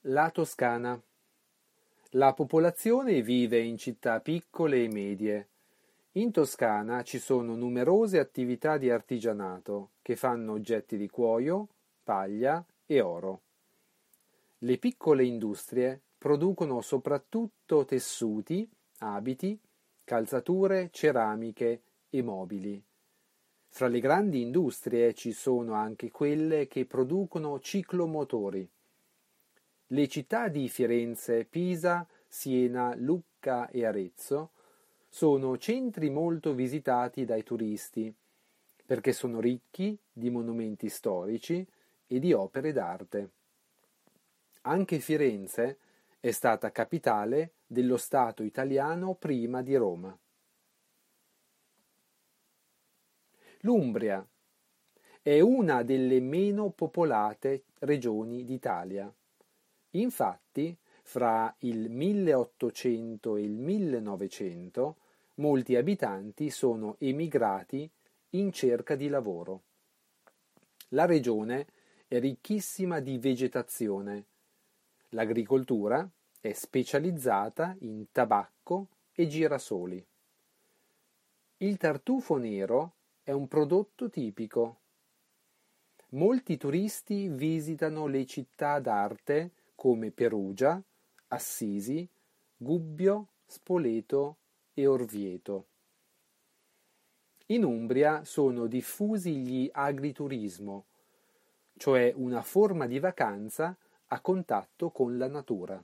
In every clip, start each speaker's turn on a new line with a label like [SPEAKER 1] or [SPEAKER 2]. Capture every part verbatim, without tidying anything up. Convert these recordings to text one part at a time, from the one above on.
[SPEAKER 1] La Toscana. La popolazione vive in città piccole e medie. In Toscana ci sono numerose attività di artigianato che fanno oggetti di cuoio, paglia e oro. Le piccole industrie producono soprattutto tessuti, abiti, calzature, ceramiche e mobili. Fra le grandi industrie ci sono anche quelle che producono ciclomotori. Le città di Firenze, Pisa, Siena, Lucca e Arezzo sono centri molto visitati dai turisti perché sono ricchi di monumenti storici e di opere d'arte. Anche Firenze è stata capitale dello Stato italiano prima di Roma. L'Umbria è una delle meno popolate regioni d'Italia. Infatti, fra il milleottocento e il millenovecento, molti abitanti sono emigrati in cerca di lavoro. La regione è ricchissima di vegetazione. L'agricoltura è specializzata in tabacco e girasoli. Il tartufo nero è un prodotto tipico. Molti turisti visitano le città d'arte come Perugia, Assisi, Gubbio, Spoleto e Orvieto. In Umbria sono diffusi gli agriturismo, cioè una forma di vacanza a contatto con la natura.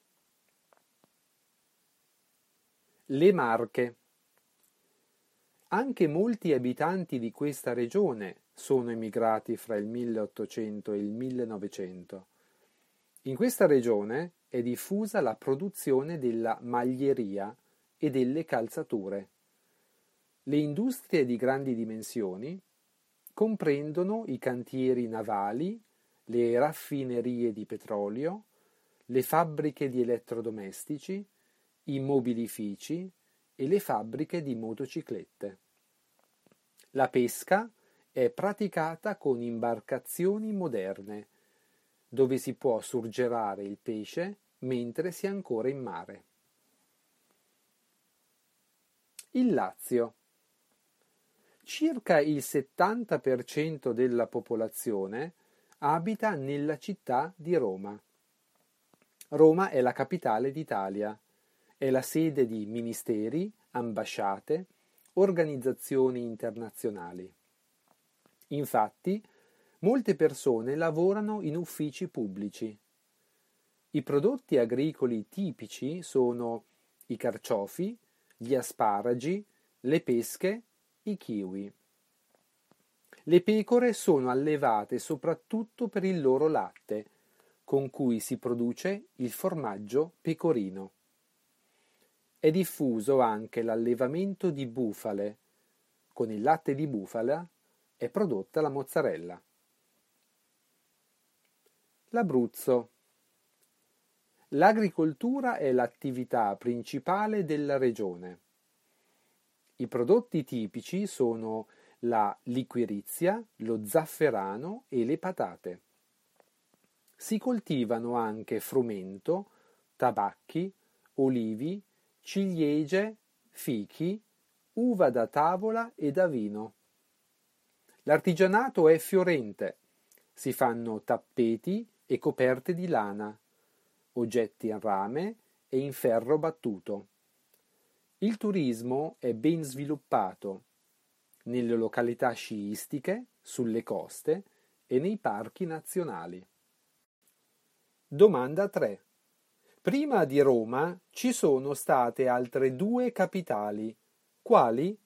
[SPEAKER 1] Le Marche. Anche molti abitanti di questa regione sono emigrati fra il milleottocento e il millenovecento. In questa regione è diffusa la produzione della maglieria e delle calzature. Le industrie di grandi dimensioni comprendono i cantieri navali, le raffinerie di petrolio, le fabbriche di elettrodomestici, i mobilifici e le fabbriche di motociclette. La pesca è praticata con imbarcazioni moderne, dove si può surgelare il pesce mentre si è ancora in mare. Il Lazio. Circa il settanta per cento della popolazione abita nella città di Roma. Roma è la capitale d'Italia, è la sede di ministeri, ambasciate, organizzazioni internazionali. Infatti, molte persone lavorano in uffici pubblici. I prodotti agricoli tipici sono i carciofi, gli asparagi, le pesche, i kiwi. Le pecore sono allevate soprattutto per il loro latte, con cui si produce il formaggio pecorino. È diffuso anche l'allevamento di bufale. Con il latte di bufala è prodotta la mozzarella. L'Abruzzo. L'agricoltura è l'attività principale della regione. I prodotti tipici sono la liquirizia, lo zafferano e le patate. Si coltivano anche frumento, tabacchi, olivi, ciliegie, fichi, uva da tavola e da vino. L'artigianato è fiorente. Si fanno tappeti e coperte di lana, oggetti in rame e in ferro battuto. Il turismo è ben sviluppato nelle località sciistiche, sulle coste e nei parchi nazionali. Domanda tre. Prima di Roma ci sono state altre due capitali. Quali?